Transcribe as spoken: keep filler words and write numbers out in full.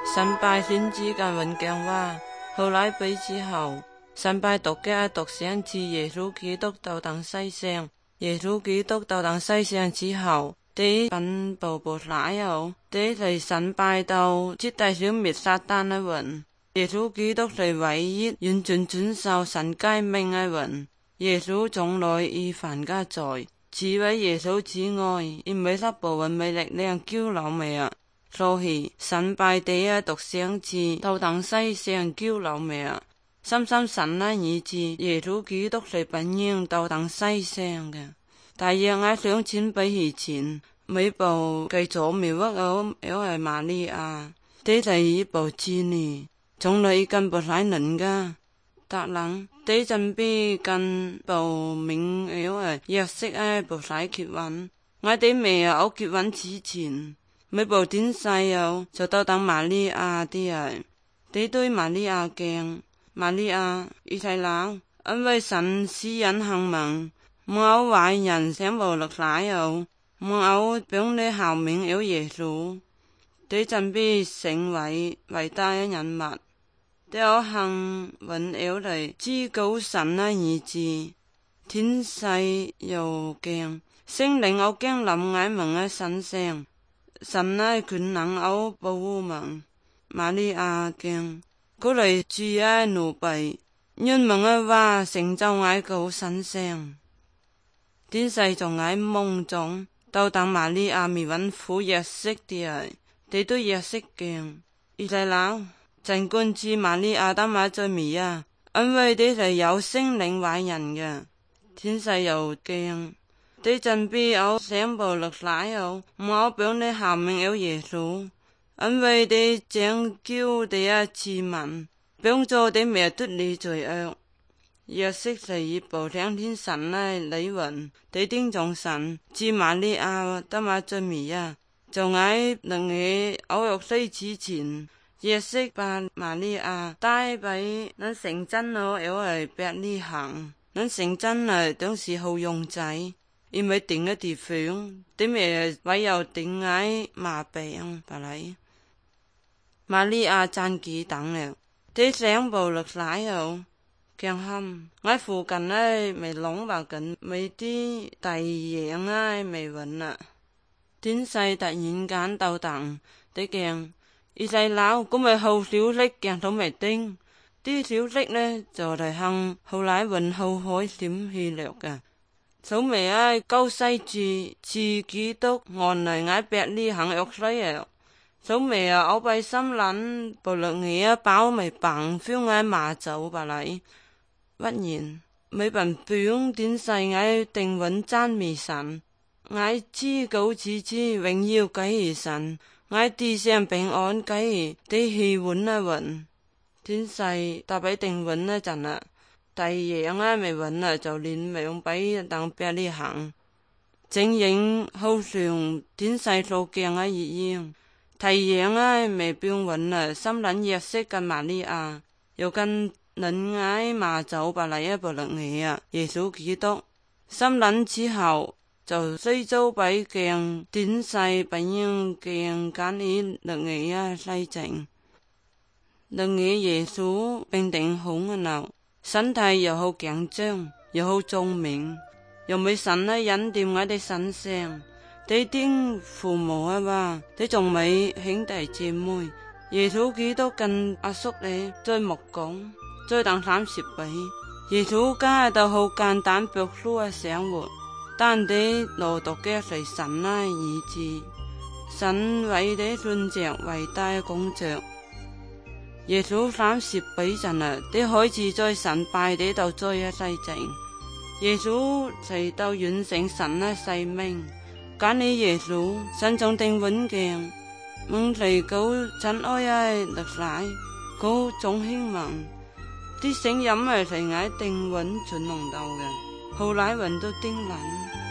神拜先知嘅文講話，後來彼之後，神拜獨家獨生子耶穌基督到等世上，耶穌基督到等世上之後，啲奔步步來後，啲嚟神拜到徹底消滅撒旦嘅魂。耶穌基督係唯一完全遵守神誡命嘅魂。耶穌從來以凡家在，只為耶穌之外，因為他部分沒力量救老命。所以神拜地啊獨生子到等世上救老命。深深神啊意志，耶穌基督係本應到等世上嘅。大約喺兩千ปี以前，每部繼咗苗屈我有係瑪利亞，啲第二部之女，從來根本係能噶。特冷啲陣邊跟部名有係約瑟啊部使結婚，我哋未有結婚之前。每部典細有就到等瑪利亞啲人，啲對瑪利亞敬，瑪利亞伊睇冷，因為神施恩行文，冇有壞人想無落來有，冇有幫你後面有耶穌，啲陣邊成為偉大嘅人物，啲有幸運有嚟至高神嘅意志，天勢又敬，聖靈有敬臨喺門嘅身上。神係權能有保護們，瑪利亞敬，佢嚟住喺奴婢，因蒙嘅話成就喺佢身上。天使仲喺夢中，到等瑪利亞未揾苦約瑟啲人，地都約瑟敬。而細佬，儘管知瑪利亞得馬最美啊，因為啲係有聖靈懷人嘅，天使又敬。啲陣邊有想部落來有，冇幫你後面有耶穌，因為啲將叫啲啊自民，幫助啲咩脫離罪惡。約瑟係以部兩天神嚟禮雲，啲丁眾神，至瑪利亞得馬最美啊，就喺能嘅歐約西之前，約瑟把瑪利亞帶俾能成真咯，有係伯利恆，能成真係當時好用仔。因為定嘅地方，啲咩唯有定喺麻病白嚟。瑪利亞讚幾等了，啲想部落來後，強冚喺附近咧未攏話緊，未啲大樣咧未穩啦。天勢突然間到等，啲驚，而細佬咁咪好小力驚到未定，啲小力咧就嚟行後來運後開閃氣略噶。草莓啊，高西住自基督按嚟喺伯利恆約西啊，草莓啊，我俾心諗部落嘢啊，包咪棒飛喺馬走吧嚟，忽然每份表點細喺定穩讚美神，喺至高之之榮耀歸於神，喺地上平安歸於啲氣穩啊穩，點細搭俾定穩一陣啦。第二樣啊未穩啊就連命俾當伯利恆，正影好像天勢所見嘅一樣。第二樣啊未變穩啊，心諗約瑟跟瑪利亞，又跟能嗌馬走吧嚟一部落嘢啊，耶穌基督。心諗之後就雖遭俾鏡天勢不應鏡揀起落嘢啊西靜，落嘢耶穌並定好嘅鬧。身體又好強壯，又好聰明，又沒神喺引點我哋身上。啲啲父母啊話，啲仲未兄弟姐妹，耶穌基督跟阿叔咧再木講，再等三十ปี。耶穌家都好簡單樸素嘅生活，但啲羅獨嘅係神啊意志，神為啲順着偉大嘅工作。耶穌三十ปี陣啊，啲開始在神拜啲度做一世情。耶穌嚟到完成神嘅使命，揀你耶穌神仲定穩健，唔嚟高真愛啊落來，高總興旺，啲聲音係嚟喺定穩準龍道嘅，後來運到定穩。